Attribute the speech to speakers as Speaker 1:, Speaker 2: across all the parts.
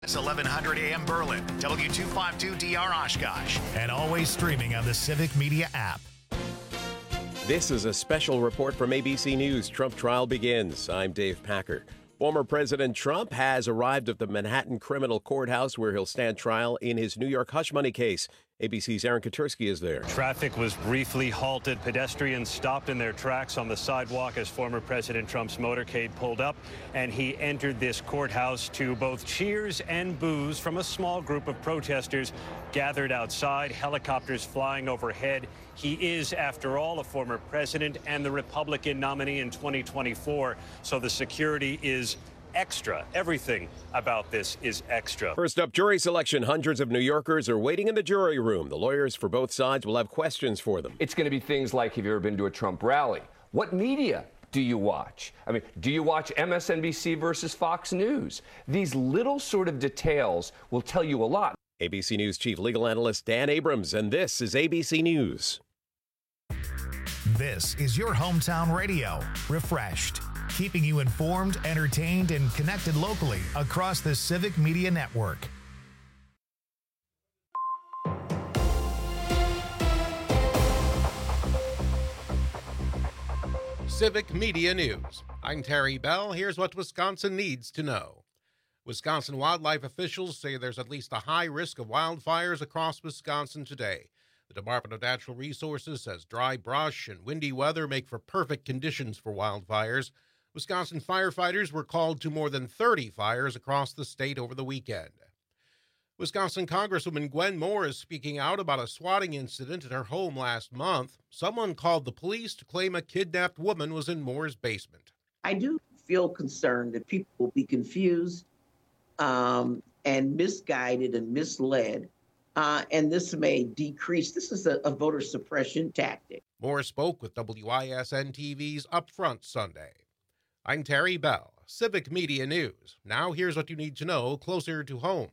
Speaker 1: It's 1100 AM Berlin, W252DR Oshkosh, and always streaming on the Civic Media app.
Speaker 2: This is a special report from ABC News. Trump trial begins. I'm Dave Packer. Former President Trump has arrived at the Manhattan Criminal Courthouse where he'll stand trial in his New York hush money case. ABC's Aaron Katursky is there.
Speaker 3: Traffic was briefly halted. Pedestrians stopped in their tracks on the sidewalk as former President Trump's motorcade pulled up, and he entered this courthouse to both cheers and boos from a small group of protesters gathered outside, helicopters flying overhead. He is, after all, a former president and the Republican nominee in 2024, so the security is extra. Everything about this is extra.
Speaker 2: First up, jury selection. Hundreds of New Yorkers are waiting in the jury room. The lawyers for both sides will have questions for them.
Speaker 4: It's going to be things like, have you ever been to a Trump rally? What media do you watch? I mean, do you watch MSNBC versus Fox News? These little sort of details will tell you a lot.
Speaker 2: ABC News Chief Legal Analyst Dan Abrams, and this is ABC News.
Speaker 1: This is your hometown radio, refreshed, keeping you informed, entertained, and connected locally across the Civic Media Network.
Speaker 5: Civic Media News. I'm Terry Bell. Here's what Wisconsin needs to know. Wisconsin wildlife officials say there's at least a high risk of wildfires across Wisconsin today. The Department of Natural Resources says dry brush and windy weather make for perfect conditions for wildfires. Wisconsin firefighters were called to more than 30 fires across the state over the weekend. Wisconsin Congresswoman Gwen Moore is speaking out about a swatting incident at her home last month. Someone called the police to claim a kidnapped woman was in Moore's basement.
Speaker 6: I do feel concerned that people will be confused and misguided and misled, and this may decrease. This is a voter suppression tactic.
Speaker 5: Moore spoke with WISN TV's Upfront Sunday. I'm Terry Bell, Civic Media News. Now here's what you need to know closer to home.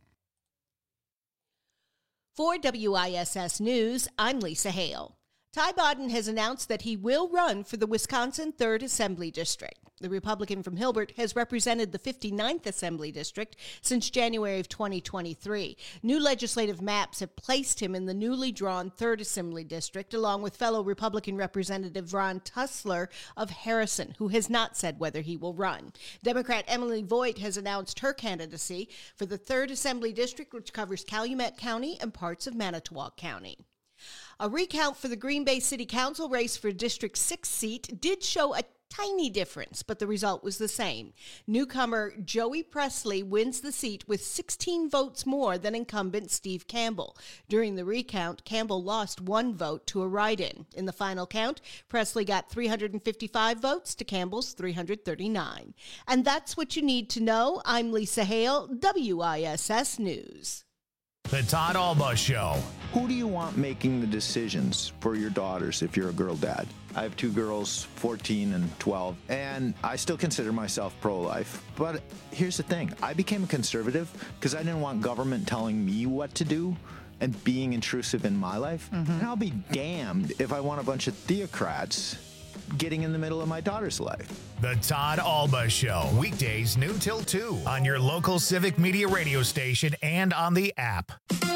Speaker 7: For WISS News, I'm Lisa Hale. Ty Bodden has announced that he will run for the Wisconsin 3rd Assembly District. The Republican from Hilbert has represented the 59th Assembly District since January of 2023. New legislative maps have placed him in the newly drawn 3rd Assembly District, along with fellow Republican Representative Ron Tussler of Harrison, who has not said whether he will run. Democrat Emily Voigt has announced her candidacy for the 3rd Assembly District, which covers Calumet County and parts of Manitowoc County. A recount for the Green Bay City Council race for District 6 seat did show a tiny difference, but the result was the same. Newcomer Joey Presley wins the seat with 16 votes more than incumbent Steve Campbell. During the recount, Campbell lost 1 vote to a write-in. In the final count, Presley got 355 votes to Campbell's 339. And that's what you need to know. I'm Lisa Hale, WISS News.
Speaker 1: The Todd Alba Show.
Speaker 8: Who do you want making the decisions for your daughters if you're a girl dad? I have 2 girls, 14 and 12, and I still consider myself pro-life. But here's the thing. I became a conservative because I didn't want government telling me what to do and being intrusive in my life. And I'll be damned if I want a bunch of theocrats getting in the middle of my daughter's life.
Speaker 1: The Todd Alba Show. Weekdays noon till 2 on your local Civic Media radio station and on the app.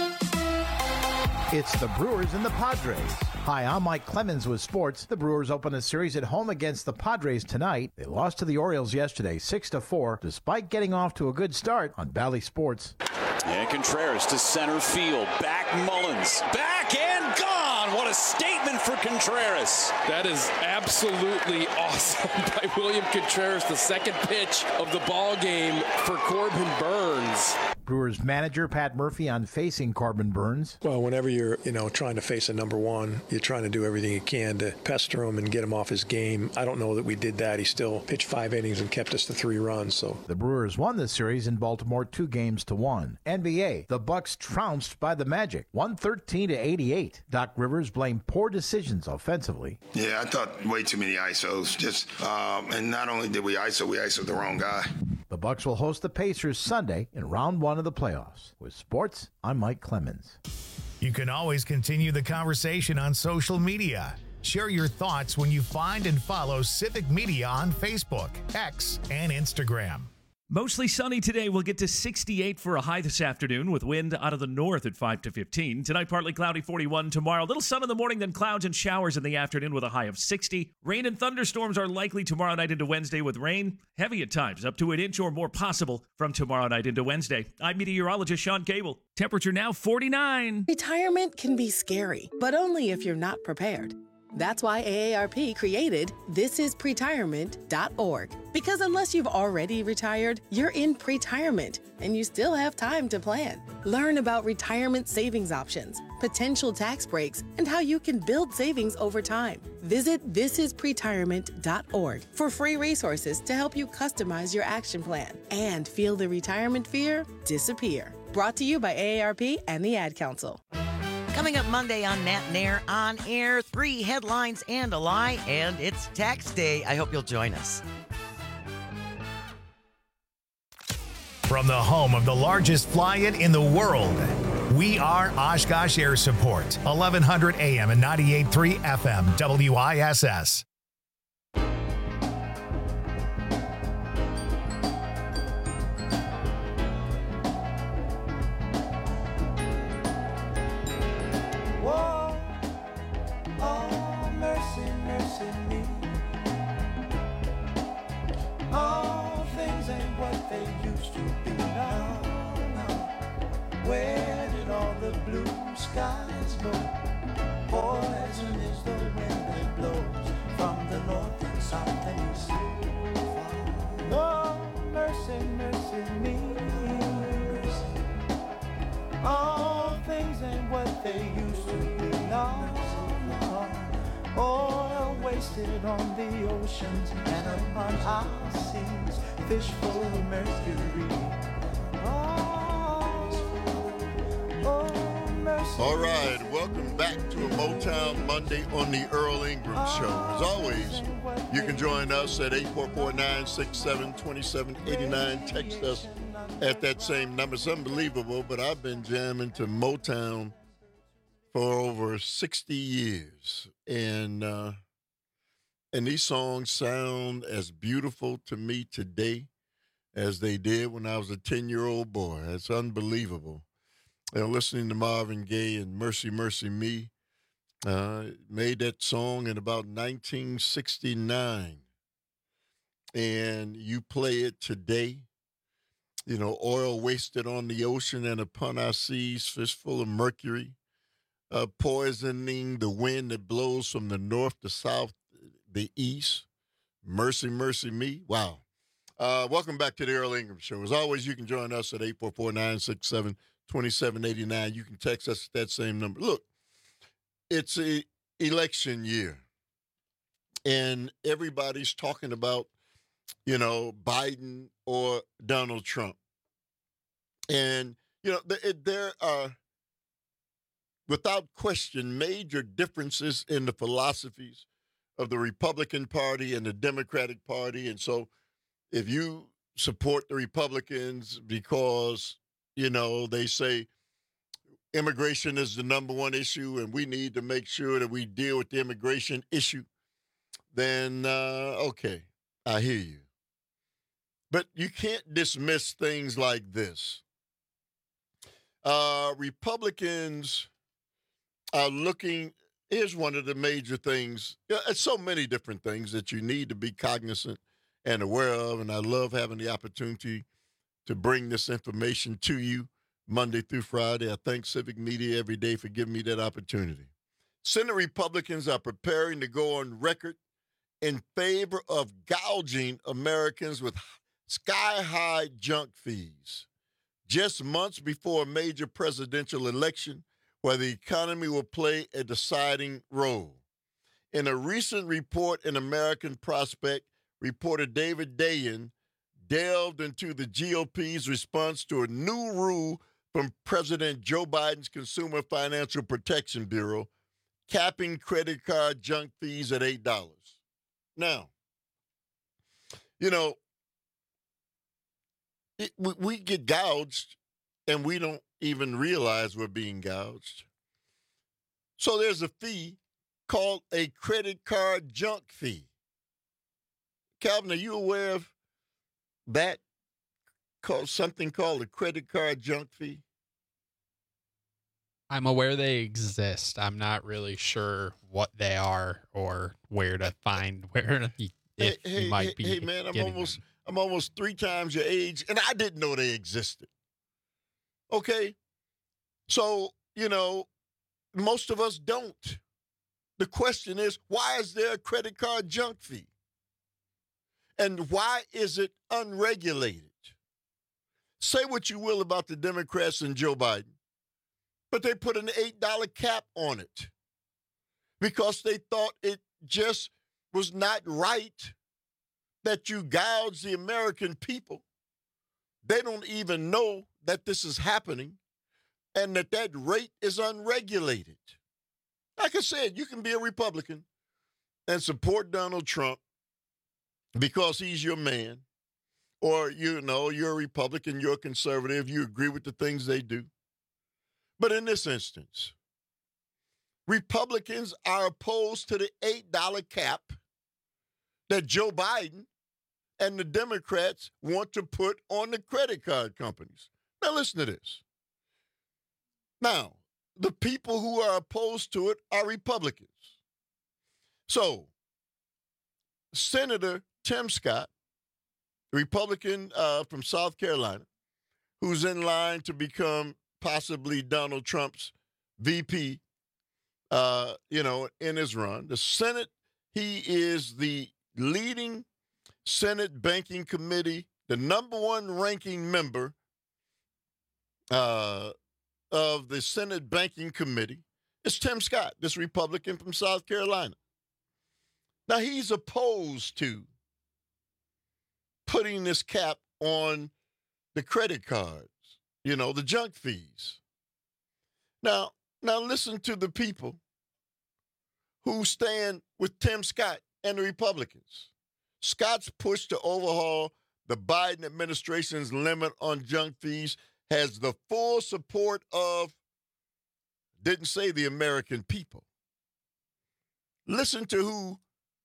Speaker 9: It's the Brewers and the Padres. Hi, I'm Mike Clemens with sports. The Brewers open a series at home against the Padres tonight. They lost to the Orioles yesterday, 6-4, despite getting off to a good start on Bally Sports.
Speaker 10: And Contreras to center field. Back Mullins. Back and gone. What a statement for Contreras.
Speaker 11: That is absolutely awesome by William Contreras. The second pitch of the ball game for Corbin Burns.
Speaker 9: Brewers manager Pat Murphy on facing Corbin Burns.
Speaker 12: Well, whenever you're, trying to face a number one, you're trying to do everything you can to pester him and get him off his game. I don't know that we did that. He still pitched 5 innings and kept us to 3 runs. So
Speaker 9: the Brewers won this series in Baltimore 2-1. NBA, the Bucks trounced by the Magic, 113-88. Doc Rivers blamed poor decisions offensively.
Speaker 13: Yeah, I thought way too many ISOs. And not only did we ISO'd the wrong guy.
Speaker 9: The Bucks will host the Pacers Sunday in round 1 of the playoffs. With sports, I'm Mike Clemens.
Speaker 1: You can always continue the conversation on social media. Share your thoughts when you find and follow Civic Media on Facebook, X, and Instagram.
Speaker 14: Mostly sunny today. We'll get to 68 for a high this afternoon with wind out of the north at 5 to 15. Tonight, partly cloudy, 41. Tomorrow, little sun in the morning, then clouds and showers in the afternoon with a high of 60. Rain and thunderstorms are likely tomorrow night into Wednesday with rain. Heavy at times, up to an inch or more possible from tomorrow night into Wednesday. I'm meteorologist Sean Cable. Temperature now 49.
Speaker 15: Retirement can be scary, but only if you're not prepared. That's why AARP created thisispretirement.org. Because unless you've already retired, you're in pretirement, and you still have time to plan. Learn about retirement savings options, potential tax breaks, and how you can build savings over time. Visit thisispretirement.org for free resources to help you customize your action plan and feel the retirement fear disappear. Brought to you by AARP and the Ad Council.
Speaker 16: Coming up Monday on Nat Nair On Air, 3 headlines and a lie, and it's tax day. I hope you'll join us.
Speaker 1: From the home of the largest fly-in in the world, we are Oshkosh Air Support, 1100 AM and 98.3 FM, WISS.
Speaker 17: All things ain't what they used to be now. Where did all the blue skies go? Poison is the wind that blows from the north and south and east. Oh, mercy, mercy me. All things ain't what they used to be now. Oil wasted on the oceans and upon our seas, fish full of mercury.
Speaker 18: All right, welcome back to a Motown Monday on the Earl Ingram Show. As always, you can join us at 844-967-2789. Text us at that same number. It's unbelievable, but I've been jamming to Motown for over 60 years. And these songs sound as beautiful to me today as they did when I was a 10-year-old boy. It's unbelievable. Listening to Marvin Gaye and Mercy, Mercy Me, made that song in about 1969. And you play it today, oil wasted on the ocean and upon our seas, fish full of mercury. Poisoning the wind that blows from the north, the south, the east. Mercy, mercy me. Wow. Welcome back to the Earl Ingram Show. As always, you can join us at 844-967-2789. You can text us at that same number. Look, it's an election year, and everybody's talking about, Biden or Donald Trump. And, there are, without question, major differences in the philosophies of the Republican Party and the Democratic Party. And so if you support the Republicans because, they say immigration is the number one issue and we need to make sure that we deal with the immigration issue, then, okay, I hear you. But you can't dismiss things like this. Republicans are looking, here's one of the major things. There's so many different things that you need to be cognizant and aware of, and I love having the opportunity to bring this information to you Monday through Friday. I thank Civic Media every day for giving me that opportunity. Senate Republicans are preparing to go on record in favor of gouging Americans with sky-high junk fees, just months before a major presidential election where the economy will play a deciding role. In a recent report in American Prospect, reporter David Dayen delved into the GOP's response to a new rule from President Joe Biden's Consumer Financial Protection Bureau, capping credit card junk fees at $8. Now, we get gouged and we don't even realize we're being gouged. So there's a fee called a credit card junk fee. Calvin, are you aware of that? something called a credit card junk fee?
Speaker 19: I'm aware they exist. I'm not really sure what they are or where to find you might be.
Speaker 18: Hey, man,
Speaker 19: I'm
Speaker 18: almost 3 times your age, and I didn't know they existed. Okay? So, most of us don't. The question is, why is there a credit card junk fee? And why is it unregulated? Say what you will about the Democrats and Joe Biden, but they put an $8 cap on it because they thought it just was not right that you gouge the American people. They don't even know that this is happening and that rate is unregulated. Like I said, you can be a Republican and support Donald Trump because he's your man, or, you're a Republican, you're a conservative, you agree with the things they do. But in this instance, Republicans are opposed to the $8 cap that Joe Biden and the Democrats want to put on the credit card companies. Now, listen to this. Now, the people who are opposed to it are Republicans. So, Senator Tim Scott, Republican from South Carolina, who's in line to become possibly Donald Trump's VP, in his run. The Senate, he is the leading Senate Banking Committee, the number 1 ranking member of the Senate Banking Committee. It's Tim Scott, this Republican from South Carolina. Now, he's opposed to putting this cap on the credit cards, the junk fees. Now listen to the people who stand with Tim Scott and the Republicans. Scott's push to overhaul the Biden administration's limit on junk fees has the full support of, didn't say the American people. Listen to who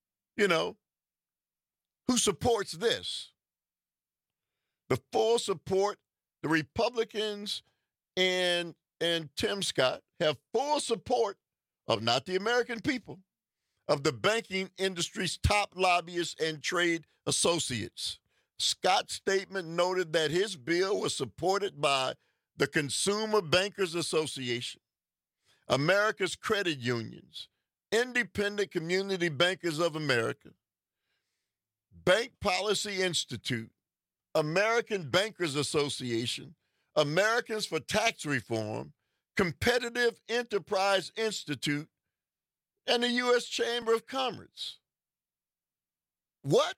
Speaker 18: supports this. The full support, the Republicans and Tim Scott have full support of not the American people, of the banking industry's top lobbyists and trade associates. Scott's statement noted that his bill was supported by the Consumer Bankers Association, America's credit unions, Independent Community Bankers of America, Bank Policy Institute, American Bankers Association, Americans for Tax Reform, Competitive Enterprise Institute, and the U.S. Chamber of Commerce. What?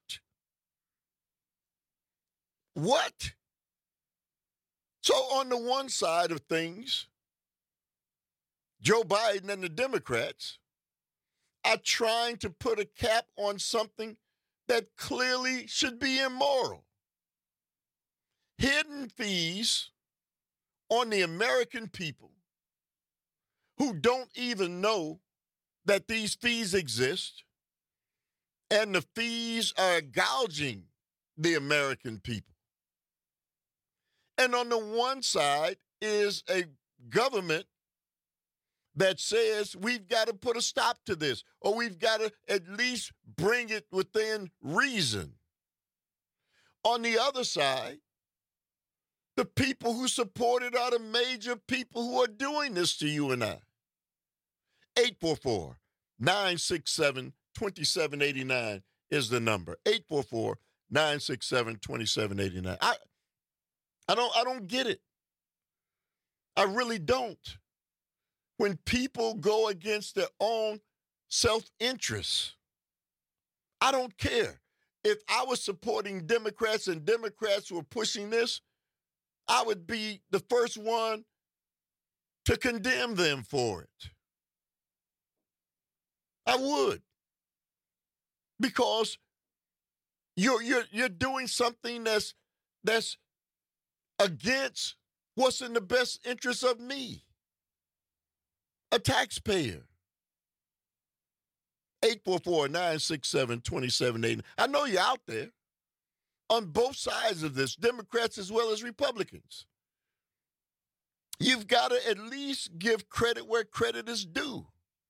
Speaker 18: So on the one side of things, Joe Biden and the Democrats are trying to put a cap on something that clearly should be immoral. Hidden fees on the American people who don't even know that these fees exist, and the fees are gouging the American people. And on the one side is a government that says we've got to put a stop to this, or we've got to at least bring it within reason. On the other side, the people who support it are the major people who are doing this to you and I. 844-967-2789 is the number. 844-967-2789. I don't get it. I really don't. When people go against their own self-interest, I don't care. If I was supporting Democrats and Democrats were pushing this, I would be the first one to condemn them for it. I would. Because you're doing something that's against what's in the best interest of me, a taxpayer. 844-967-2789. I know you're out there. on both sides of this, Democrats as well as Republicans. You've got to at least give credit where credit is due.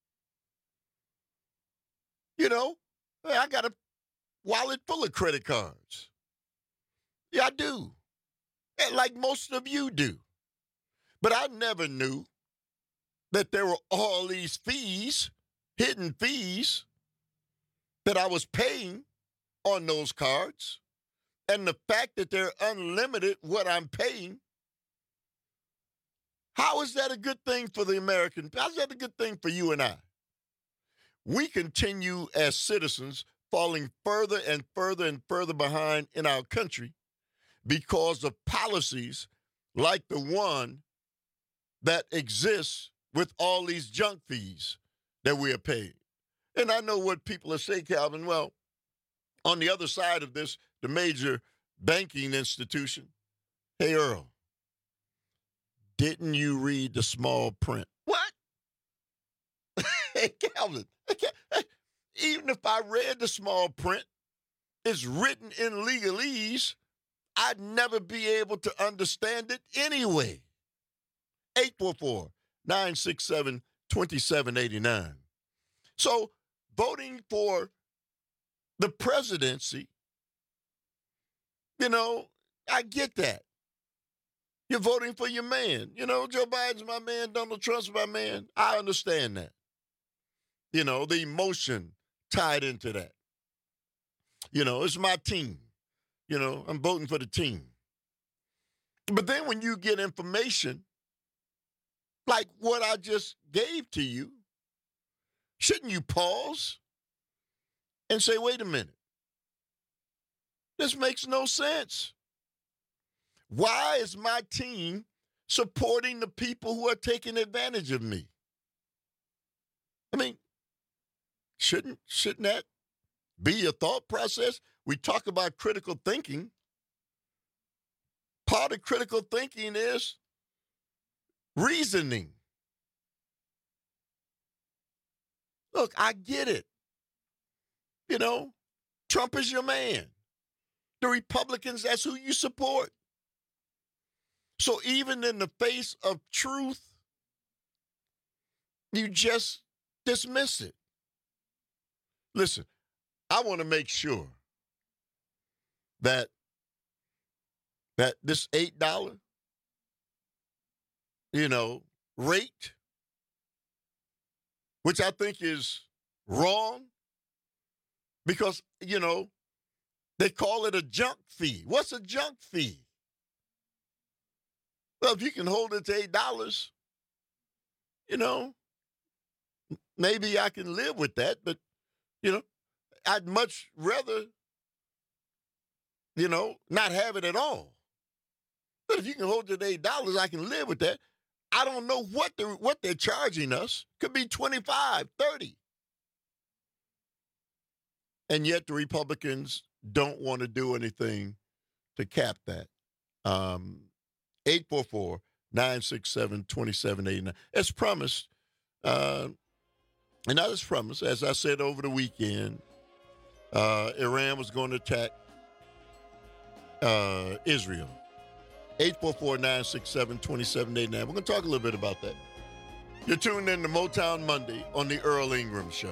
Speaker 18: You know, I got a wallet full of credit cards. Yeah, I do. And like most of you do. But I never knew that there were all these fees, hidden fees, that I was paying on those cards. And the fact that they're unlimited, what I'm paying, how is that a good thing for the American? How's that a good thing for you and I? We continue as citizens falling further and further and further behind in our country because of policies like the one that exists with all these junk fees that we are paying. And I know what people are saying, Calvin. Well, on the other side of this, the major banking institution, hey, Earl, didn't you read the small print? What? Hey, Calvin, even if I read the small print, it's written in legalese, I'd never be able to understand it anyway. 844-967-2789. So voting for the presidency, you know, I get that. You're voting for your man. You know, Joe Biden's my man, Donald Trump's my man. I understand that. You know, the emotion tied into that. You know, it's my team. You know, I'm voting for the team. But then when you get information like what I just gave to you, shouldn't you pause and say, wait a minute, this makes no sense. Why is my team supporting the people who are taking advantage of me? I mean, shouldn't that be your thought process? We talk about critical thinking. Part of critical thinking is reasoning. Look, I get it. You know, Trump is your man. The Republicans, that's who you support. So even in the face of truth, you just dismiss it. Listen, I want to make sure that this $8, rate, which I think is wrong because, they call it a junk fee. What's a junk fee? Well, if you can hold it to $8, maybe I can live with that, but, I'd much rather, not have it at all. But if you can hold it to $8, I can live with that. I don't know what they're charging us. Could be $25, $30. And yet the Republicans don't want to do anything to cap that. 844-967-2789. As promised, and not as promised, as I said over the weekend, Iran was going to attack Israel. 844-967-2789. We're going to talk a little bit about that. You're tuned in to Motown Monday on the Earl Ingram Show.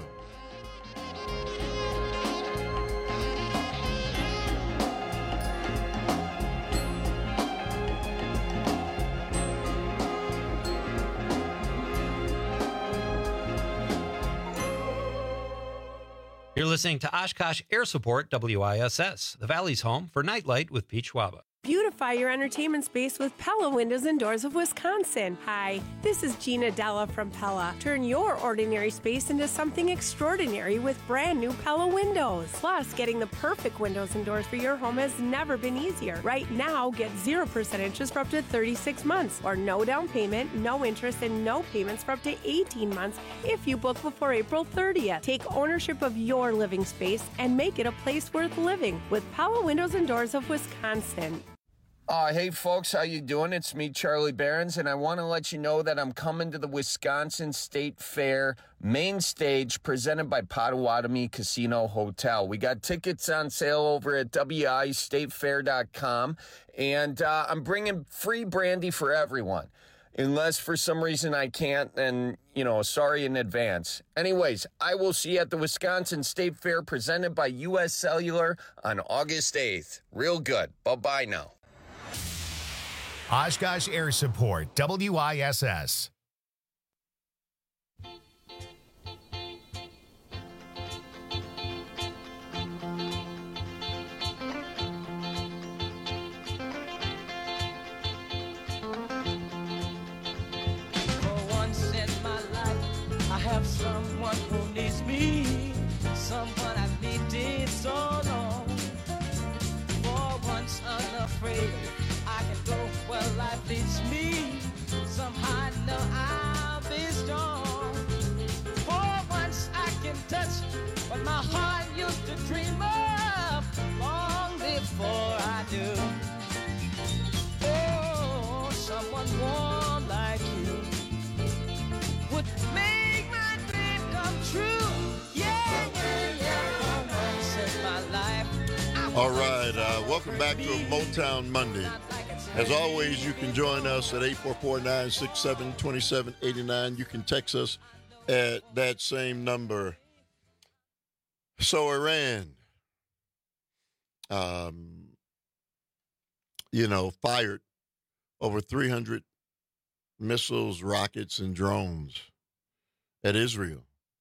Speaker 20: You're listening to Oshkosh Air Support WISS, the Valley's home for Nightlight with Pete Schwaba.
Speaker 21: Beautify your entertainment space with Pella Windows and Doors of Wisconsin. Hi, this is Gina Della from Pella. Turn your ordinary space into something extraordinary with brand new Pella windows. Plus, getting the perfect windows and doors for your home has never been easier. Right now, get 0% interest for up to 36 months, or no down payment, no interest, and no payments for up to 18 months if you book before April 30th. Take ownership of your living space and make it a place worth living with Pella Windows and Doors of Wisconsin.
Speaker 3: Hey, folks, how you doing? It's me, Charlie Behrens, and I want to let you know that I'm coming to the Wisconsin State Fair main stage presented by Potawatomi Casino Hotel. We got tickets on sale over at wistatefair.com, and I'm bringing free brandy for everyone. Unless for some reason I can't, then, sorry in advance. Anyways, I will see you at the Wisconsin State Fair presented by U.S. Cellular on August 8th. Real good. Bye-bye now.
Speaker 1: Oshkosh Air Support, WISS.
Speaker 17: Have someone who needs me, someone I've needed so long. For once unafraid, I can go where life leads me. Somehow I know I'll be strong. For once I can touch what my heart used to dream of long before I do. Oh, someone warm like you would make my dream come true. Yeah, yeah, yeah. Since my life.
Speaker 18: All right, welcome back to a Motown Monday. As always, you can join us at 844-967-2789. You can text us at that same number. So Iran, fired over 300 missiles, rockets, and drones at Israel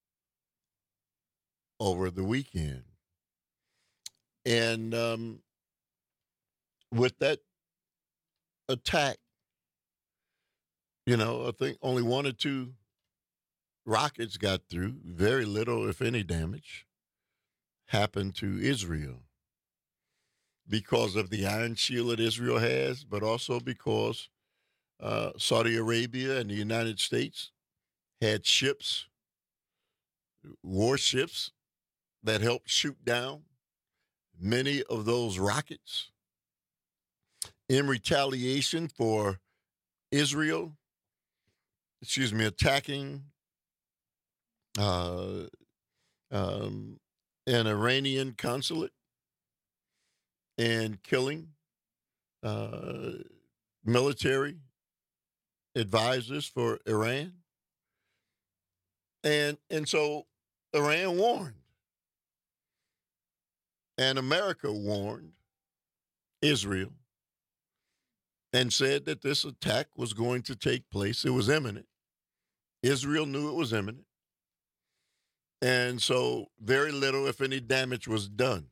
Speaker 18: over the weekend. And with that attack, I think only 1 or 2 rockets got through. Very little, if any, damage happened to Israel because of the Iron Shield that Israel has, but also because Saudi Arabia and the United States had ships, warships, that helped shoot down many of those rockets in retaliation for Israel, attacking an Iranian consulate and killing military advisors for Iran. And so Iran warned. And America warned Israel and said that this attack was going to take place. It was imminent. Israel knew it was imminent. And so very little, if any, damage was done.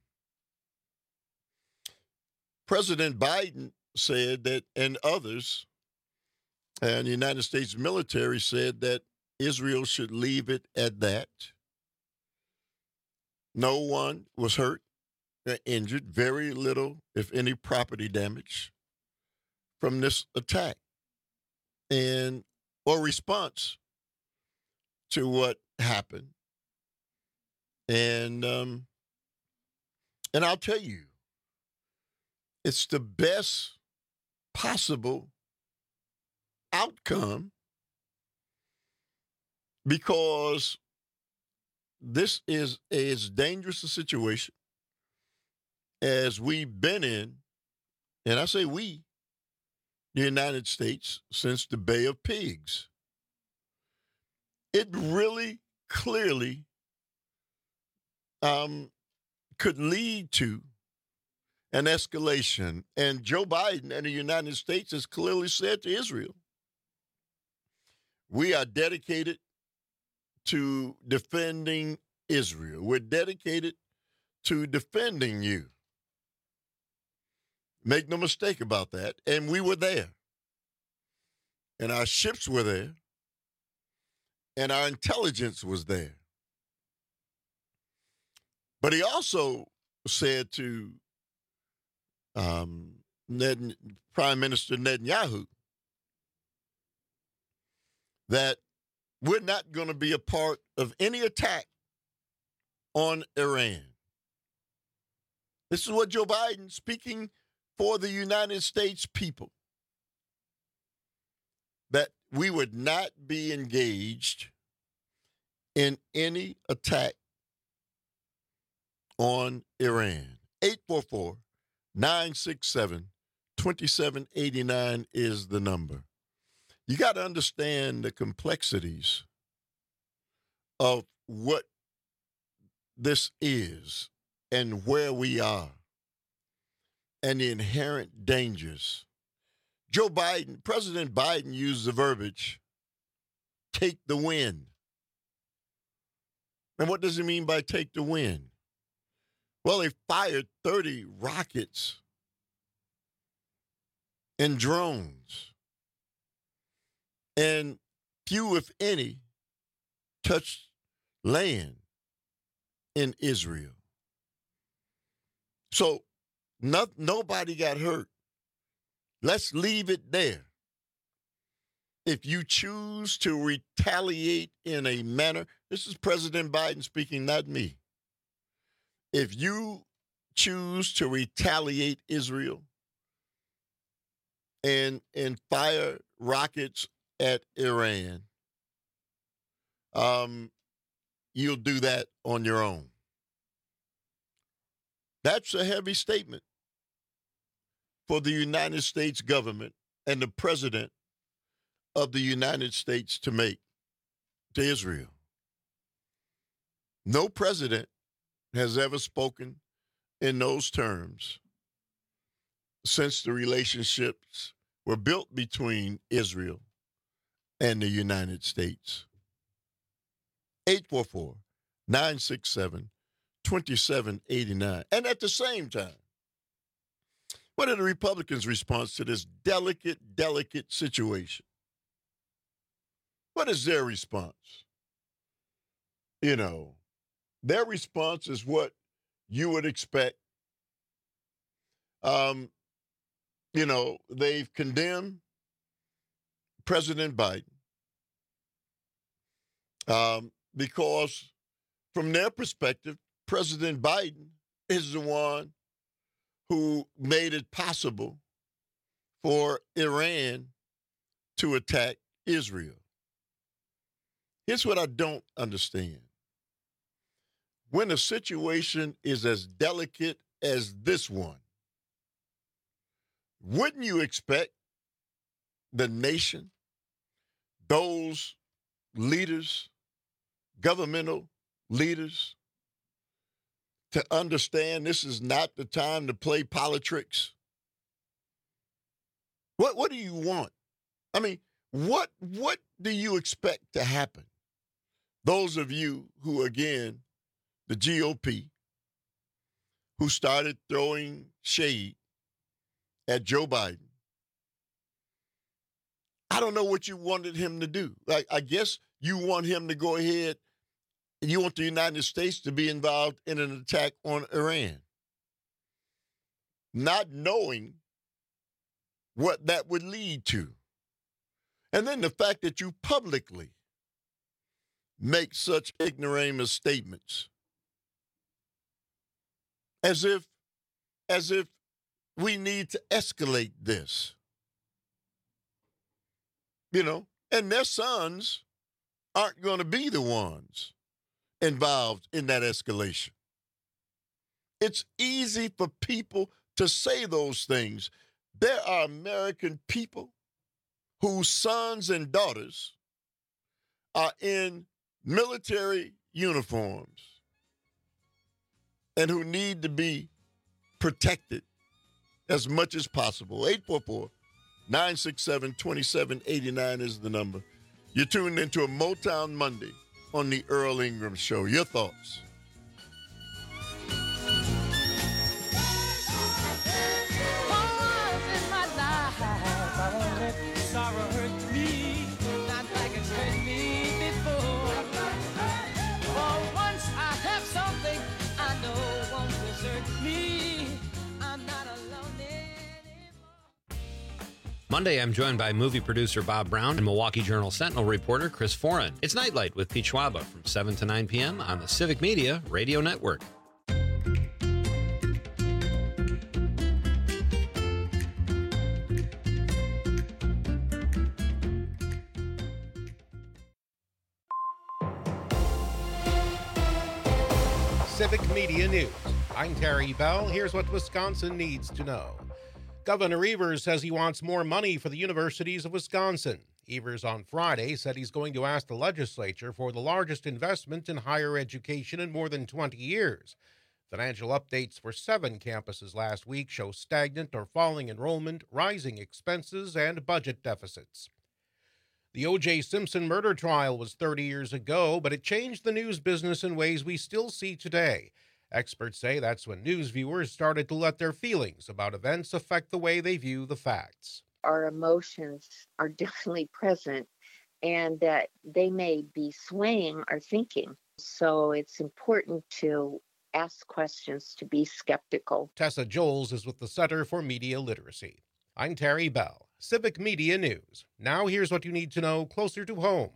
Speaker 18: President Biden said that, and others, and the United States military said that Israel should leave it at that. No one was hurt or injured. Very little, if any, property damage from this attack or response to what happened. And I'll tell you, it's the best possible outcome because this is as dangerous a situation as we've been in, and I say we, the United States, since the Bay of Pigs. It really clearly could lead to an escalation. And Joe Biden and the United States has clearly said to Israel, we are dedicated to defending Israel. We're dedicated to defending you. Make no mistake about that. And we were there. And our ships were there. And our intelligence was there. But he also said to Prime Minister Netanyahu that we're not going to be a part of any attack on Iran. This is what Joe Biden, speaking for the United States people that we would not be engaged in any attack on Iran. 844-967-2789 is the number. You got to understand the complexities of what this is and where we are and the inherent dangers. President Biden used the verbiage, take the win. And what does he mean by take the win? Well, they fired 30 rockets and drones, and few, if any, touched land in Israel. So nobody got hurt. Let's leave it there. If you choose to retaliate in a manner, this is President Biden speaking, not me. If you choose to retaliate Israel and fire rockets at Iran, you'll do that on your own. That's a heavy statement for the United States government and the president of the United States to make to Israel. No president has ever spoken in those terms since the relationships were built between Israel and the United States. 844-967-2789. And at the same time, what are the Republicans' response to this delicate situation? What is their response? You know, their response is what you would expect. You know, they've condemned President Biden because from their perspective, President Biden is the one who made it possible for Iran to attack Israel. Here's what I don't understand. When a situation is as delicate as this one, wouldn't you expect the nation, those leaders, governmental leaders, to understand this is not the time to play politics? What do you want? I mean, what do you expect to happen? Those of you who, again, the GOP, who started throwing shade at Joe Biden, I don't know what you wanted him to do. I guess you want him to go ahead and you want the United States to be involved in an attack on Iran, not knowing what that would lead to. And then the fact that you publicly make such ignoramus statements as if we need to escalate this. You know, and their sons aren't going to be the ones involved in that escalation. It's easy for people to say those things. There are American people whose sons and daughters are in military uniforms and who need to be protected as much as possible. 844-967-2789 is the number. You're tuned into a Motown Monday on the Earl Ingram Show. Your thoughts?
Speaker 20: Monday, I'm joined by movie producer Bob Brown and Milwaukee Journal Sentinel reporter Chris Foran. It's Nightlight with Pete Schwaba from 7 to 9 p.m. on the Civic Media Radio Network.
Speaker 5: Civic Media News. I'm Terry Bell. Here's what Wisconsin needs to know. Governor Evers says he wants more money for the universities of Wisconsin. Evers on Friday said he's going to ask the legislature for the largest investment in higher education in more than 20 years. Financial updates for 7 campuses last week show stagnant or falling enrollment, rising expenses, and budget deficits. The O.J. Simpson murder trial was 30 years ago, but it changed the news business in ways we still see today. Experts say that's when news viewers started to let their feelings about events affect the way they view the facts.
Speaker 4: Our emotions are definitely present, and that they may be swaying our thinking. So it's important to ask questions, to be skeptical.
Speaker 5: Tessa Joels is with the Center for Media Literacy. I'm Terry Bell, Civic Media News. Now here's what you need to know closer to home.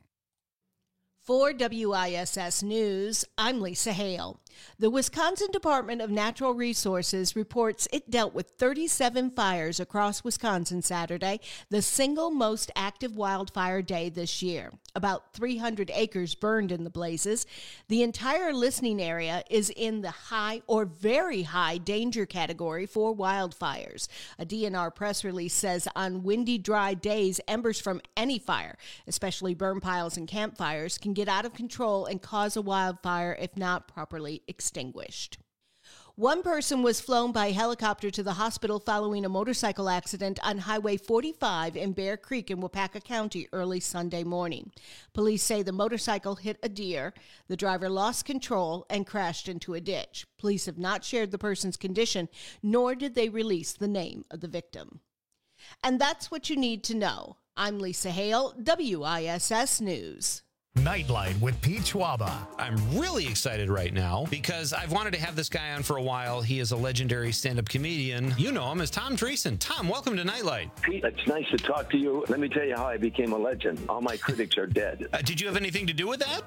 Speaker 7: For WISS News, I'm Lisa Hale. The Wisconsin Department of Natural Resources reports it dealt with 37 fires across Wisconsin Saturday, the single most active wildfire day this year. About 300 acres burned in the blazes. The entire listening area is in the high or very high danger category for wildfires. A DNR press release says on windy, dry days, embers from any fire, especially burn piles and campfires, can get out of control and cause a wildfire if not properly extinguished. One person was flown by helicopter to the hospital following a motorcycle accident on Highway 45 in Bear Creek in Waupaca County early Sunday morning. Police say the motorcycle hit a deer. The driver lost control and crashed into a ditch. Police have not shared the person's condition, nor did they release the name of the victim. And that's what you need to know. I'm Lisa Hale, WISS News.
Speaker 1: Nightlight with Pete Schwaba.
Speaker 20: I'm really excited right now because I've wanted to have this guy on for a while. He is a legendary stand-up comedian. You know him as Tom Dreesen. Tom, welcome to Nightlight.
Speaker 22: Pete, it's nice to talk to you. Let me tell you how I became a legend. All my critics are dead.
Speaker 20: Did you have anything to do with that?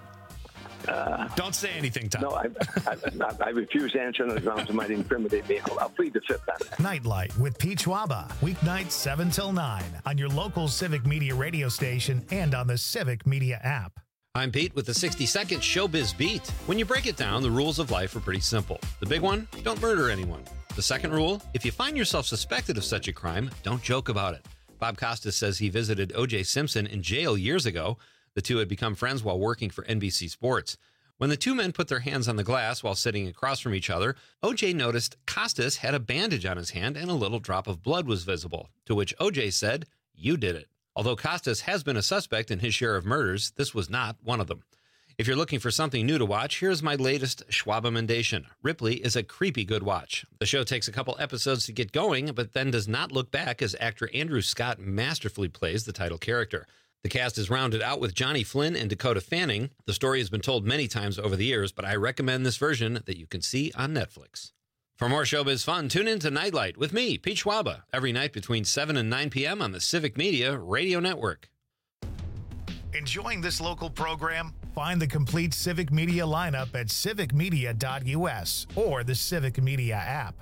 Speaker 20: Don't say anything, Tom.
Speaker 22: No, I refuse to answer on the grounds it might incriminate me. I'll plead the fifth then.
Speaker 1: Nightlight with Pete Schwaba. Weeknights 7 till 9 on your local Civic Media radio station and on the Civic Media app.
Speaker 20: I'm Pete with the 60-second Showbiz Beat. When you break it down, the rules of life are pretty simple. The big one, don't murder anyone. The second rule, if you find yourself suspected of such a crime, don't joke about it. Bob Costas says he visited O.J. Simpson in jail years ago. The two had become friends while working for NBC Sports. When the two men put their hands on the glass while sitting across from each other, O.J. noticed Costas had a bandage on his hand and a little drop of blood was visible, to which O.J. said, "You did it." Although Costas has been a suspect in his share of murders, this was not one of them. If you're looking for something new to watch, here's my latest Schwabamendation. Ripley is a creepy good watch. The show takes a couple episodes to get going, but then does not look back as actor Andrew Scott masterfully plays the title character. The cast is rounded out with Johnny Flynn and Dakota Fanning. The story has been told many times over the years, but I recommend this version that you can see on Netflix. For more showbiz fun, tune in to Nightlight with me, Pete Schwaba, every night between 7 and 9 p.m. on the Civic Media Radio Network.
Speaker 1: Enjoying this local program? Find the complete Civic Media lineup at civicmedia.us or the Civic Media app.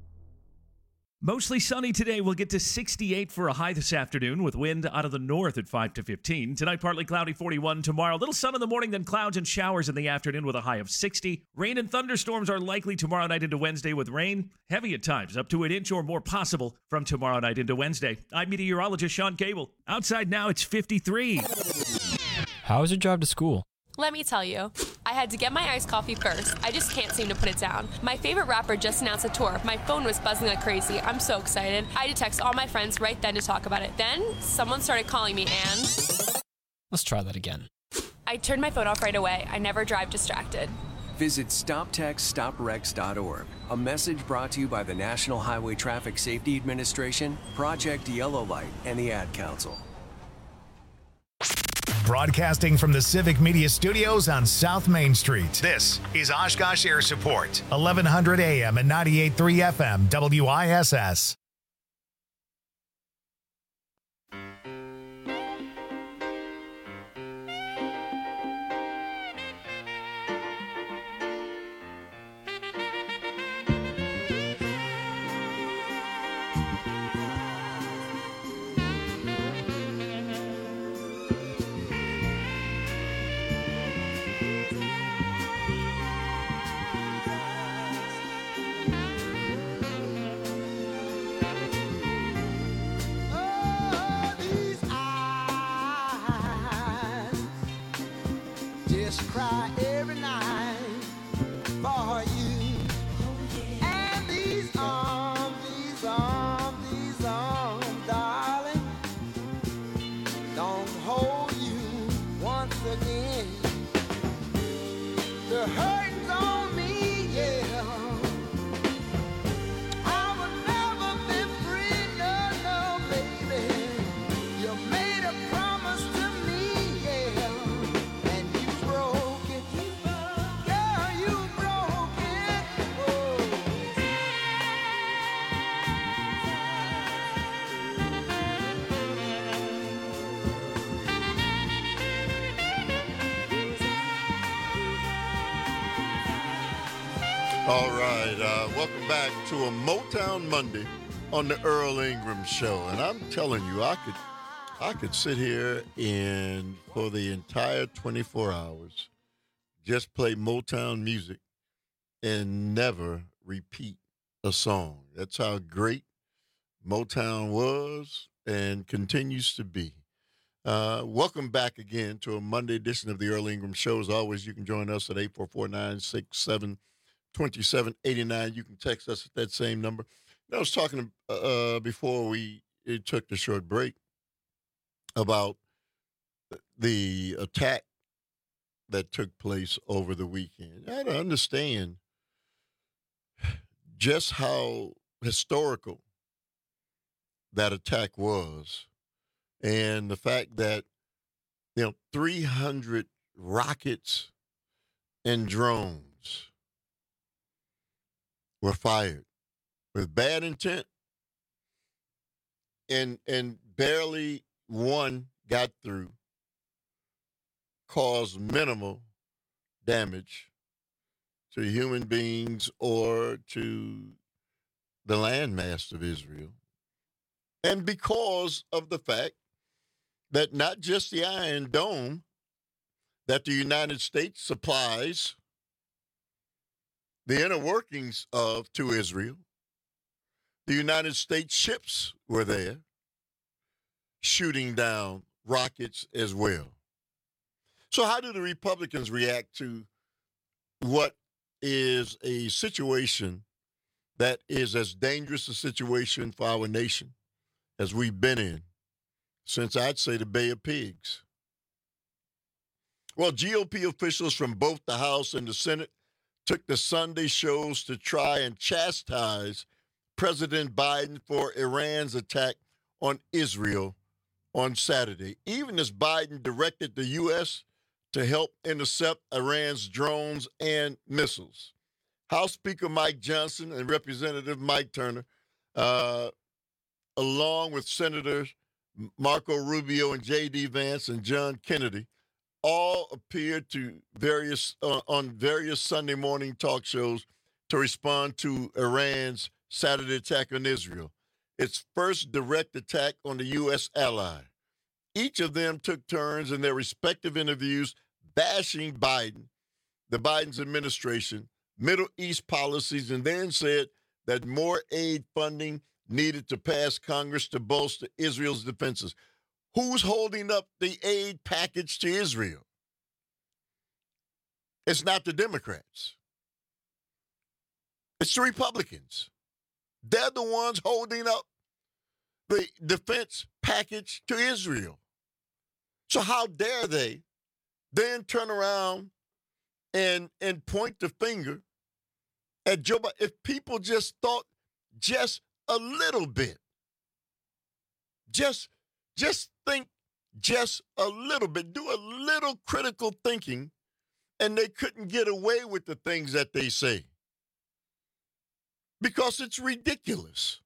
Speaker 14: Mostly sunny today. We'll get to 68 for a high this afternoon with wind out of the north at 5 to 15. Tonight, partly cloudy, 41. Tomorrow, little sun in the morning, then clouds and showers in the afternoon with a high of 60. Rain and thunderstorms are likely tomorrow night into Wednesday with rain. Heavy at times, up to an inch or more possible from tomorrow night into Wednesday. I'm meteorologist Sean Cable. Outside now, it's 53.
Speaker 23: How was your drive to school?
Speaker 24: Let me tell you, I had to get my iced coffee first. I just can't seem to put it down. My favorite rapper just announced a tour. My phone was buzzing like crazy. I'm so excited. I had to text all my friends right then to talk about it. Then someone started calling me and...
Speaker 23: Let's try that again.
Speaker 24: I turned my phone off right away. I never drive distracted.
Speaker 25: Visit StopTextStopWrecks.org. A message brought to you by the National Highway Traffic Safety Administration, Project Yellow Light, and the Ad Council.
Speaker 1: Broadcasting from the Civic Media Studios on South Main Street. This is Oshkosh Air Support, 1100 AM and 98.3 FM, WISS.
Speaker 17: just cry every night for you. And these arms, darling, don't hold you once again. The hurting's on me, yeah. I will never be free, no, baby. You made a promise to me, yeah, and you broke it. Girl, you broke it.
Speaker 18: All right, welcome back to a Motown Monday on the Earl Ingram Show. And I'm telling you, I could sit here and for the entire 24 hours just play Motown music and never repeat a song. That's how great Motown was and continues to be. Welcome back again to a Monday edition of the Earl Ingram Show. As always, you can join us at 844-967-2789. You can text us at that same number. I was talking before we took the short break about the attack that took place over the weekend. I don't understand just how historical that attack was, and the fact that 300 rockets and drones were fired with bad intent, and barely one got through, caused minimal damage to human beings or to the landmass of Israel. And because of the fact that not just the Iron Dome that the United States supplies the inner workings of to Israel, the United States ships were there shooting down rockets as well. So how do the Republicans react to what is a situation that is as dangerous a situation for our nation as we've been in since, I'd say, the Bay of Pigs? Well, GOP officials from both the House and the Senate took the Sunday shows to try and chastise President Biden for Iran's attack on Israel on Saturday, even as Biden directed the U.S. to help intercept Iran's drones and missiles. House Speaker Mike Johnson and Representative Mike Turner, along with Senators Marco Rubio and J.D. Vance and John Kennedy, all appeared to on various Sunday morning talk shows to respond to Iran's Saturday attack on Israel, its first direct attack on the U.S. ally. Each of them took turns in their respective interviews bashing Biden's administration, Middle East policies, and then said that more aid funding needed to pass Congress to bolster Israel's defenses. Who's holding up the aid package to Israel? It's not the Democrats. It's the Republicans. They're the ones holding up the defense package to Israel. So how dare they then turn around and point the finger at Joe Biden? If people just thought just a little bit, just think just a little bit, do a little critical thinking, and they couldn't get away with the things that they say. Because it's ridiculous.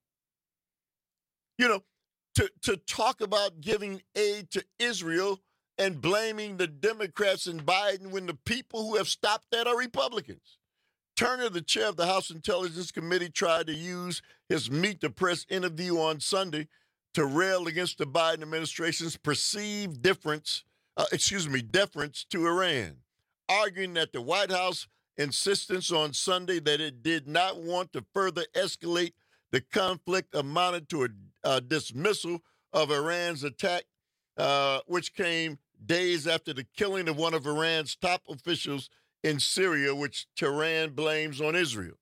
Speaker 18: To talk about giving aid to Israel and blaming the Democrats and Biden when the people who have stopped that are Republicans. Turner, the chair of the House Intelligence Committee, tried to use his Meet the Press interview on Sunday to rail against the Biden administration's perceived deference to Iran, arguing that the White House insistence on Sunday that it did not want to further escalate the conflict amounted to a dismissal of Iran's attack, which came days after the killing of one of Iran's top officials in Syria, which Tehran blames on Israel.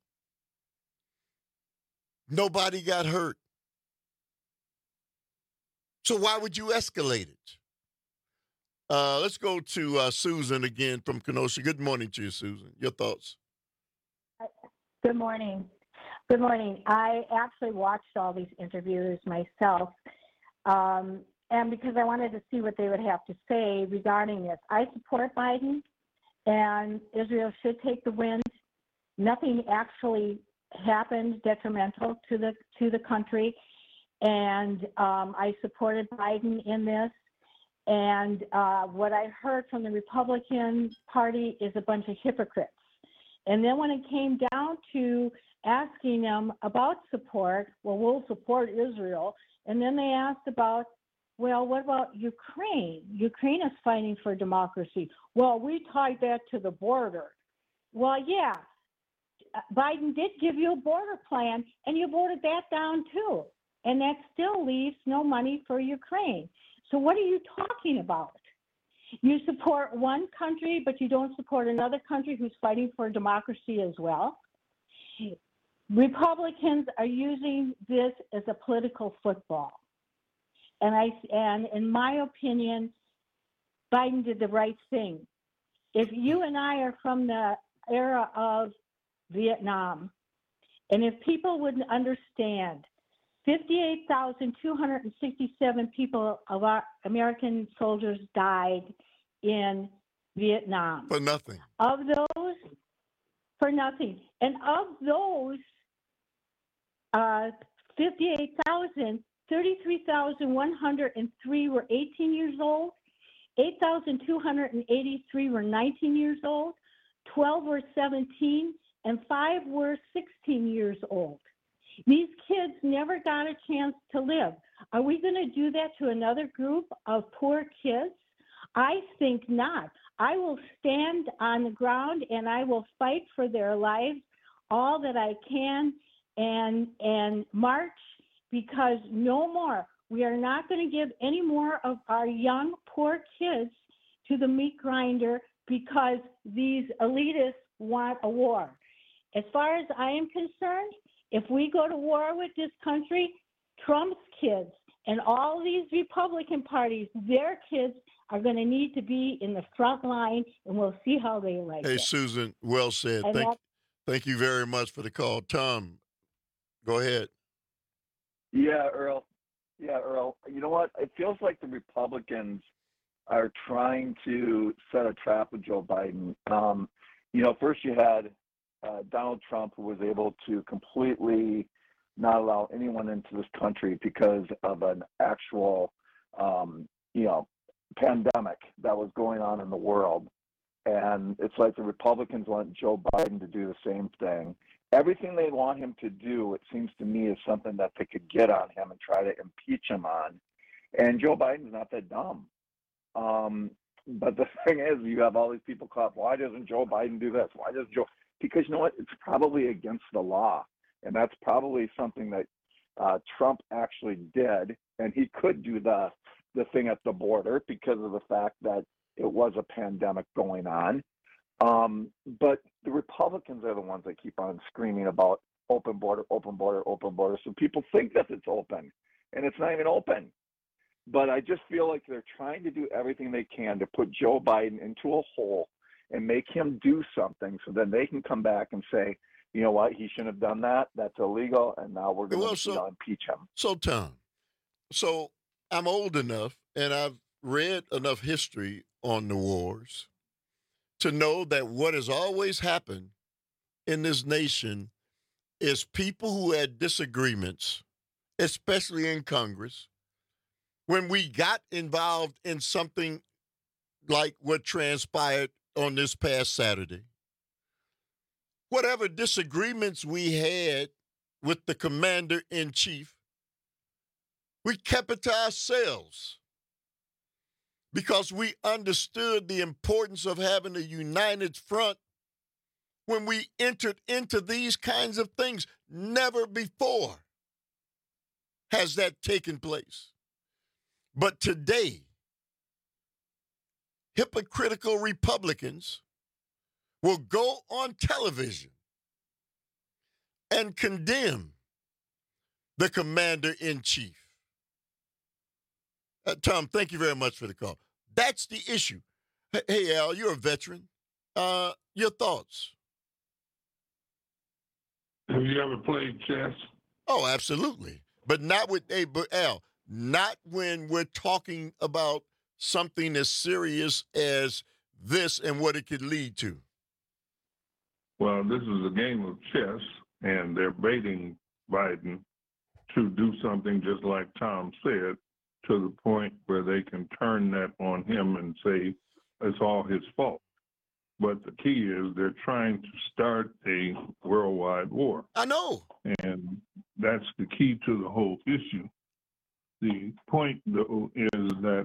Speaker 18: Nobody got hurt. So why would you escalate it? Let's go to Susan again from Kenosha. Good morning to you, Susan. Your thoughts?
Speaker 2: Good morning. Good morning. I actually watched all these interviews myself, and because I wanted to see what they would have to say regarding this. I support Biden, and Israel should take the win. Nothing actually happened detrimental to the country, and I supported Biden in this. And what I heard from the Republican Party is a bunch of hypocrites. And then when it came down to asking them about support, well, we'll support Israel. And then they asked about, well, what about Ukraine? Ukraine is fighting for democracy. Well, we tied that to the border. Well, yeah, Biden did give you a border plan, and you voted that down too. And that still leaves no money for Ukraine. So what are you talking about? You support one country, but you don't support another country who's fighting for democracy as well. Republicans are using this as a political football. And in my opinion, Biden did the right thing. If you and I are from the era of Vietnam, and if people wouldn't understand, 58,267 people of our American soldiers died in Vietnam.
Speaker 18: For nothing.
Speaker 2: Of those, for nothing. And of those 58,000, 33,103 were 18 years old, 8,283 were 19 years old, 12 were 17, and 5 were 16 years old. These kids never got a chance to live. Are we going to do that to another group of poor kids? I think not. I will stand on the ground and I will fight for their lives all that I can and march, because no more. We are not going to give any more of our young, poor kids to the meat grinder because these elitists want a war. As far as I am concerned, if we go to war with this country, Trump's kids and all these Republican parties, their kids are going to need to be in the front line, and we'll see how they like it.
Speaker 18: Hey, Susan, well said. Thank you very much for the call. Tom, go ahead.
Speaker 6: Yeah, Earl. You know what? It feels like the Republicans are trying to set a trap with Joe Biden. First you had Donald Trump, who was able to completely not allow anyone into this country because of an actual, pandemic that was going on in the world. And it's like the Republicans want Joe Biden to do the same thing. Everything they want him to do, it seems to me, is something that they could get on him and try to impeach him on. And Joe Biden's not that dumb. But the thing is, you have all these people caught, why doesn't Joe Biden do this? Why doesn't Joe? Because you know what? It's probably against the law. And that's probably something that Trump actually did. And he could do the thing at the border because of the fact that it was a pandemic going on. But the Republicans are the ones that keep on screaming about open border, open border, open border. So people think that it's open, and it's not even open. But I just feel like they're trying to do everything they can to put Joe Biden into a hole and make him do something so then they can come back and say, you know what, he shouldn't have done that. That's illegal, and now we're going to impeach him.
Speaker 18: So, Tom, I'm old enough, and I've read enough history on the wars to know that what has always happened in this nation is people who had disagreements, especially in Congress, when we got involved in something like what transpired on this past Saturday, whatever disagreements we had with the commander-in-chief, we kept it to ourselves because we understood the importance of having a united front when we entered into these kinds of things. Never before has that taken place. But today, hypocritical Republicans will go on television and condemn the commander-in-chief. Tom, thank you very much for the call. That's the issue. Hey, Al, you're a veteran. Your thoughts?
Speaker 8: Have you ever played chess?
Speaker 18: Oh, absolutely. But not with Al, not when we're talking about something as serious as this and what it could lead to.
Speaker 8: Well, this is a game of chess, and they're baiting Biden to do something just like Tom said, to the point where they can turn that on him and say it's all his fault. But the key is they're trying to start a worldwide war.
Speaker 18: I know.
Speaker 8: And that's the key to the whole issue. The point, though, is that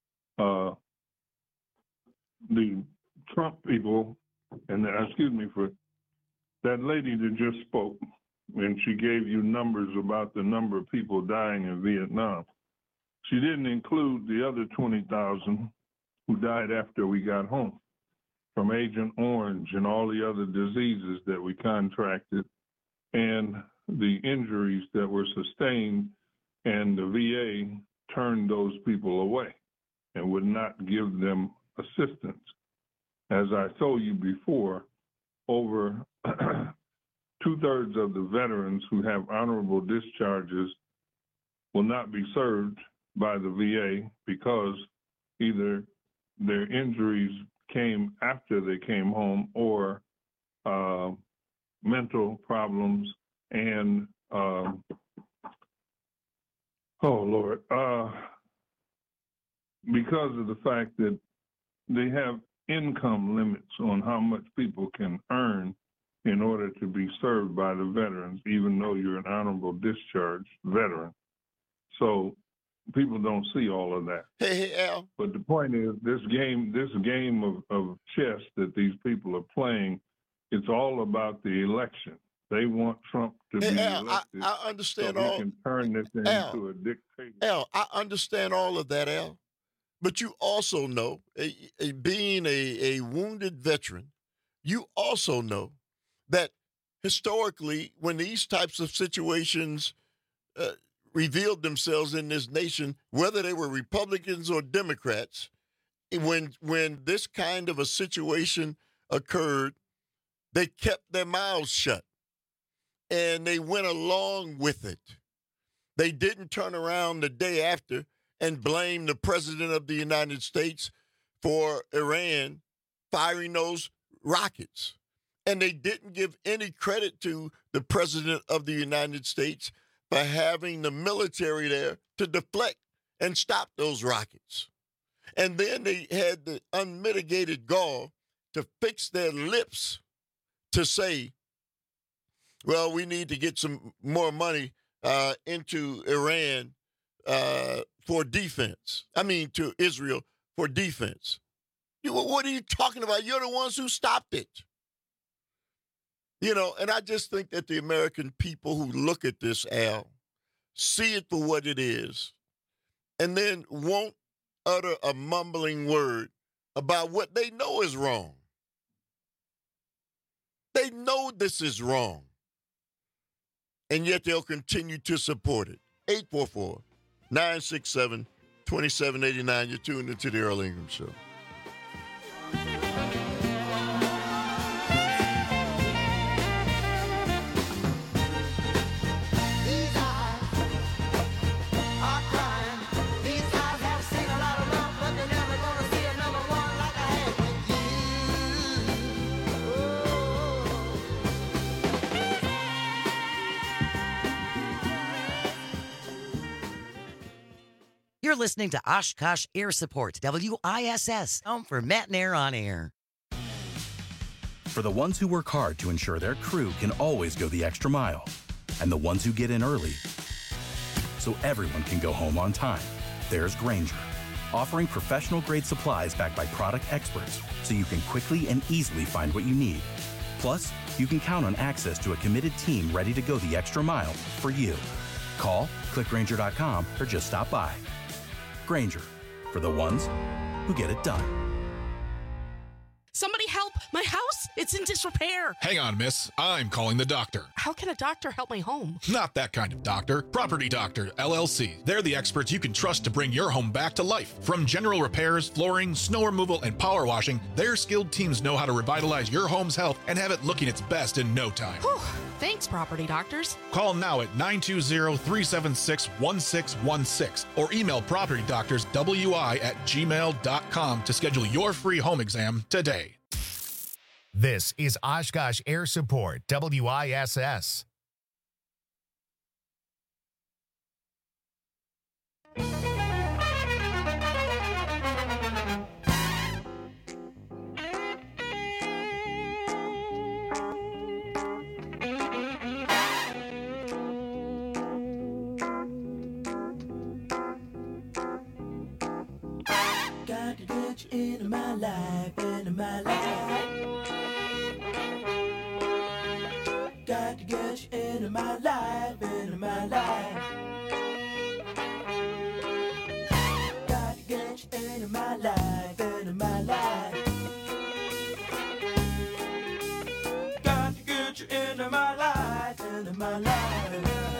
Speaker 8: the Trump people, and excuse me for that lady that just spoke, and she gave you numbers about the number of people dying in Vietnam. She didn't include the other 20,000 who died after we got home from Agent Orange and all the other diseases that we contracted and the injuries that were sustained, and the VA turned those people away and would not give them assistance. As I told you before, over 2/3 of the veterans who have honorable discharges will not be served by the VA because either their injuries came after they came home or mental problems and, because of the fact that they have income limits on how much people can earn in order to be served by the veterans, even though you're an honorable discharge veteran. So people don't see all of that.
Speaker 18: Hey, Al.
Speaker 8: But the point is, this game of chess that these people are playing, it's all about the election. They want Trump to be elected.
Speaker 18: I understand
Speaker 8: so
Speaker 18: all.
Speaker 8: we can turn this into a dictator.
Speaker 18: Al, I understand all of that, Al. But you also know, being a wounded veteran, you also know that historically, when these types of situations revealed themselves in this nation, whether they were Republicans or Democrats, when this kind of a situation occurred, they kept their mouths shut and they went along with it. They didn't turn around the day after and blame the president of the United States for Iran firing those rockets. And they didn't give any credit to the president of the United States for having the military there to deflect and stop those rockets. And then they had the unmitigated gall to fix their lips to say, well, we need to get some more money into Iran for defense. I mean, to Israel for defense. What are you talking about? You're the ones who stopped it. You know, and I just think that the American people who look at this, Al, see it for what it is, and then won't utter a mumbling word about what they know is wrong. They know this is wrong, and yet they'll continue to support it. 844-967-2789. You're tuned into the Earl Ingram Show.
Speaker 16: You're listening to Oshkosh Air Support, WISS, home for Matt and Air on Air.
Speaker 10: For the ones who work hard to ensure their crew can always go the extra mile, and the ones who get in early so everyone can go home on time, there's Grainger, offering professional-grade supplies backed by product experts so you can quickly and easily find what you need. Plus, you can count on access to a committed team ready to go the extra mile for you. Call, click Grainger.com, or just stop by. Grainger, for the ones who get it done.
Speaker 9: Help! My house, it's in disrepair.
Speaker 11: Hang on, miss. I'm calling the doctor.
Speaker 9: How can a doctor help my home?
Speaker 11: Not that kind of doctor. Property Doctor, LLC. They're the experts you can trust to bring your home back to life. From general repairs, flooring, snow removal, and power washing, their skilled teams know how to revitalize your home's health and have it looking its best in no time.
Speaker 9: Whew. Thanks, Property Doctors.
Speaker 11: Call now at 920-376-1616 or email propertydoctorswi@gmail.com to schedule your free home exam today.
Speaker 1: This is Oshkosh Air Support, WISS.
Speaker 17: Got to get you into my life, into my life. Got to get you into my life, into my life. Got to get you into my life, into my life. Got to get you into my life, into my life.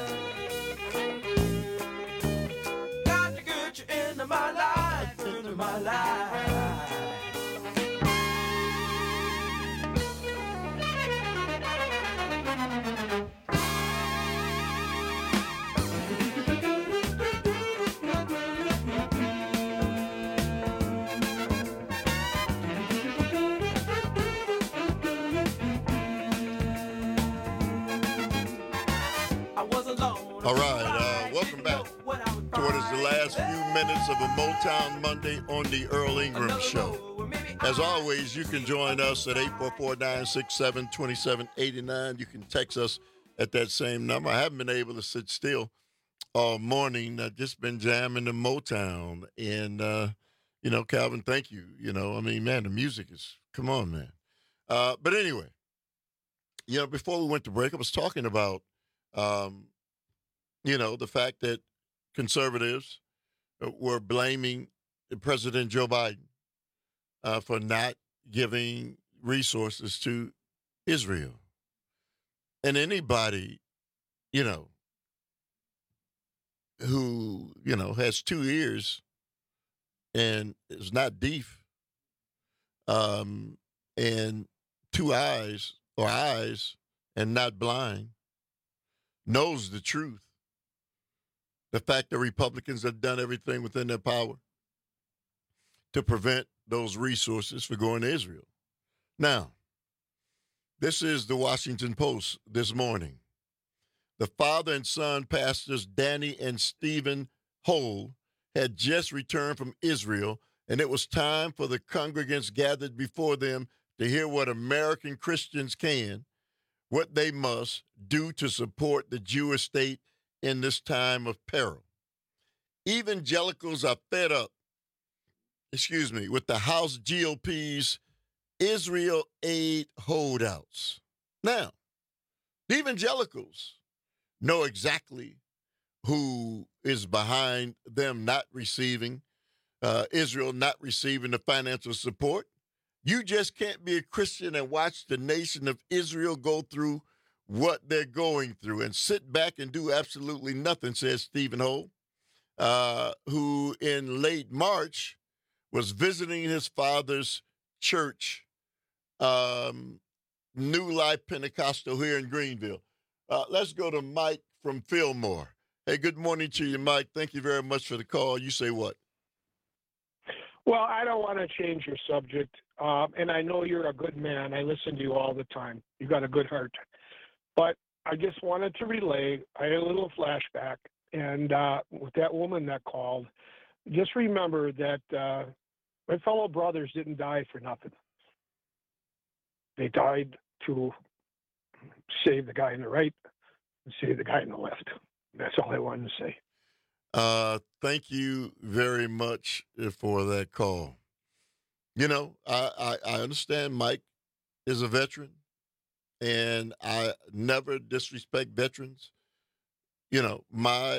Speaker 17: Got to get you into my life, into my life.
Speaker 18: All right, welcome back to what is the last few minutes of a Motown Monday on the Earl Ingram Show. As always, you can join us at 844-967-2789. You can text us at that same number. I haven't been able to sit still all morning. I've just been jamming the Motown. And, Calvin, thank you. Man, the music is, come on, man. But anyway, before we went to break, I was talking about, the fact that conservatives were blaming President Joe Biden for not giving resources to Israel. And anybody, who, has 2 ears and is not deaf, and 2 eyes or eyes and not blind, knows the truth. The fact that Republicans have done everything within their power to prevent those resources from going to Israel. Now, this is the Washington Post this morning. The father and son pastors Danny and Stephen Hole had just returned from Israel, and it was time for the congregants gathered before them to hear what American Christians can, what they must do to support the Jewish state in this time of peril. Evangelicals are fed up, with the House GOP's Israel aid holdouts. Now, the evangelicals know exactly who is behind them not receiving, Israel not receiving the financial support. You just can't be a Christian and watch the nation of Israel go through what they're going through and sit back and do absolutely nothing, says Stephen Hole, who in late March was visiting his father's church, New Life Pentecostal here in Greenville. Let's go to Mike from Fillmore. Hey, good morning to you, Mike. Thank you very much for the call. You say what?
Speaker 12: Well, I don't want to change your subject, and I know you're a good man. I listen to you all the time. You got a good heart. But I just wanted to relay, I had a little flashback, and with that woman that called, just remember that my fellow brothers didn't die for nothing. They died to save the guy in the right and save the guy in the left. That's all I wanted to say.
Speaker 18: Thank you very much for that call. I understand Mike is a veteran, and I never disrespect veterans. My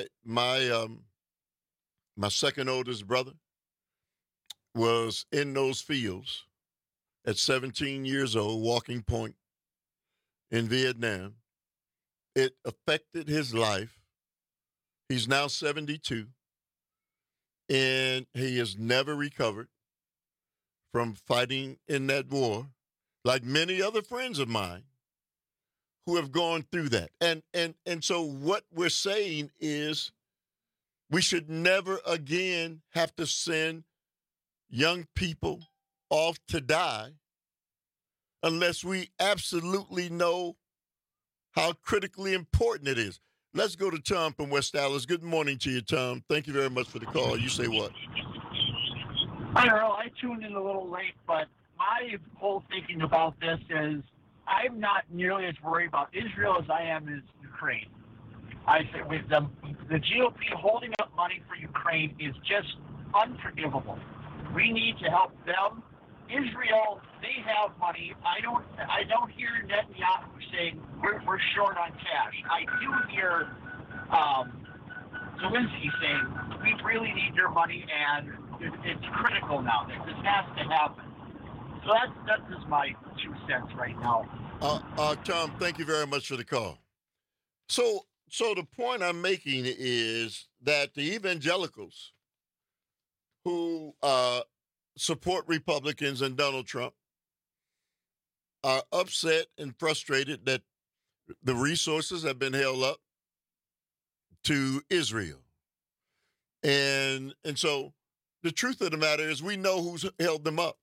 Speaker 18: second oldest brother was in those fields at 17 years old, walking point in Vietnam. It affected his life. He's now 72, and he has never recovered from fighting in that war, like many other friends of mine who have gone through that. And so what we're saying is we should never again have to send young people off to die unless we absolutely know how critically important it is. Let's go to Tom from West Dallas. Good morning to you, Tom. Thank you very much for the call. You say what?
Speaker 3: Hi, Earl. I tuned in a little late, but my whole thinking about this is I'm not nearly as worried about Israel as I am as Ukraine. I think with the GOP holding up money for Ukraine is just unforgivable. We need to help them. Israel, they have money. I don't hear Netanyahu saying we're short on cash. I do hear Zelensky saying we really need your money and it's critical now. This has to happen. So that's just my 2 cents right now.
Speaker 18: Tom, thank you very much for the call. So the point I'm making is that the evangelicals who support Republicans and Donald Trump are upset and frustrated that the resources have been held up to Israel. And so the truth of the matter is we know who's held them up.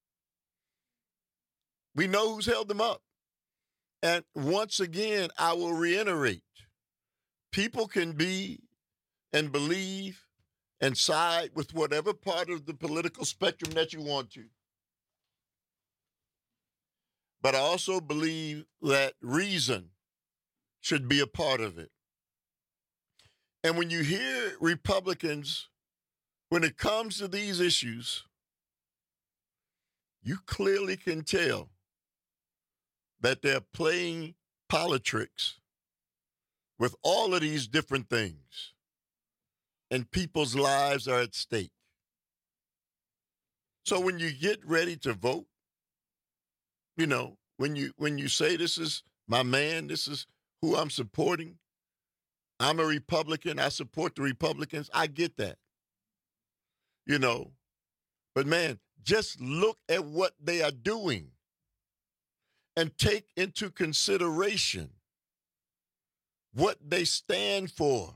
Speaker 18: We know who's held them up. And once again, I will reiterate, people can be and believe and side with whatever part of the political spectrum that you want to. But I also believe that reason should be a part of it. And when you hear Republicans, when it comes to these issues, you clearly can tell that they're playing politics with all of these different things, and people's lives are at stake. So when you get ready to vote, you know, when you say this is my man, this is who I'm supporting, I'm a Republican, I support the Republicans, I get that. You know, but man, just look at what they are doing and take into consideration what they stand for.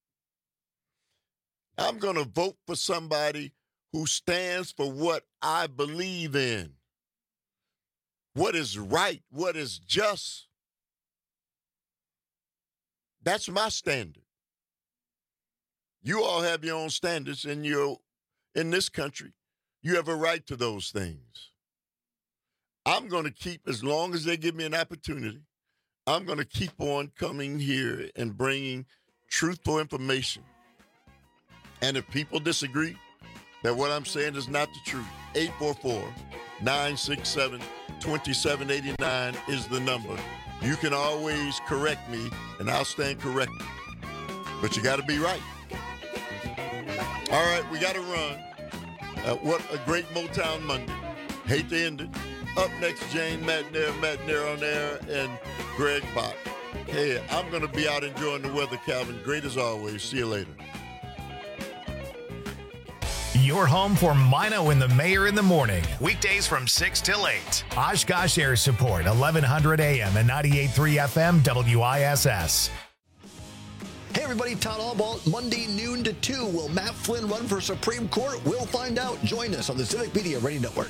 Speaker 18: I'm going to vote for somebody who stands for what I believe in, what is right, what is just. That's my standard. You all have your own standards in this country. You have a right to those things. I'm going to keep, as long as they give me an opportunity, I'm going to keep on coming here and bringing truthful information. And if people disagree that what I'm saying is not the truth, 844-967-2789 is the number. You can always correct me, and I'll stand corrected. But you got to be right. All right, we got to run. What a great Motown Monday. Hate to end it. Up next, Jane McNair on air, and Greg Bach. Hey, I'm going to be out enjoying the weather, Calvin. Great as always. See you later.
Speaker 1: Your home for Mino and the Mayor in the morning. Weekdays from 6 till 8. Oshkosh Air Support, 1100 AM and 98.3 FM WISS.
Speaker 13: Hey everybody, Todd Albaugh, Monday noon to 2. Will Matt Flynn run for Supreme Court? We'll find out. Join us on the Civic Media Radio Network.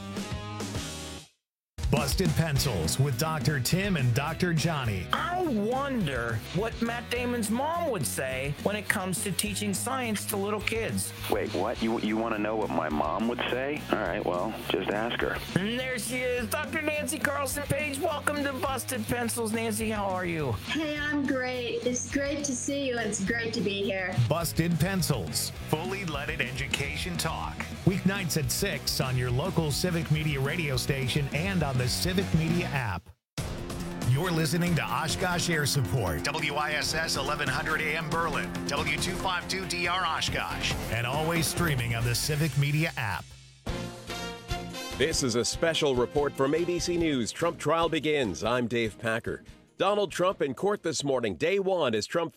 Speaker 1: Busted Pencils with Dr. Tim and Dr. Johnny.
Speaker 15: I wonder what Matt Damon's mom would say when it comes to teaching science to little kids.
Speaker 22: Wait, what? You want to know what my mom would say? All right, well, just ask her.
Speaker 15: And there she is, Dr. Nancy Carlson Page. Welcome to Busted Pencils. Nancy, how are you?
Speaker 19: Hey, I'm great. It's great to see you. It's great to be here.
Speaker 1: Busted Pencils, fully leaded education talk. Weeknights at 6 on your local Civic Media radio station and on the Civic Media app. You're listening to Oshkosh Air Support, WISS 1100 AM Berlin, W252DR Oshkosh, and always streaming on the Civic Media app.
Speaker 4: This is a special report from ABC News. Trump trial begins. I'm Dave Packer. Donald Trump in court this morning, day one, as Trump